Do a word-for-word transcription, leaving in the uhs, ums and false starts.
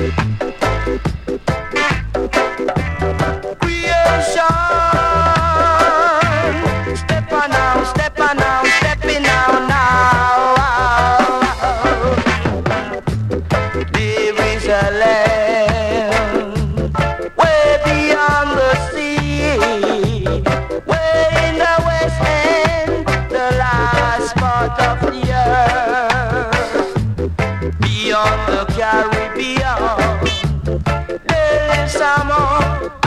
Step on now, step on now, stepping now, now. There is a land way beyond the sea, way in the west end, the last part of the earth, beyond the Caribbean. There is some more.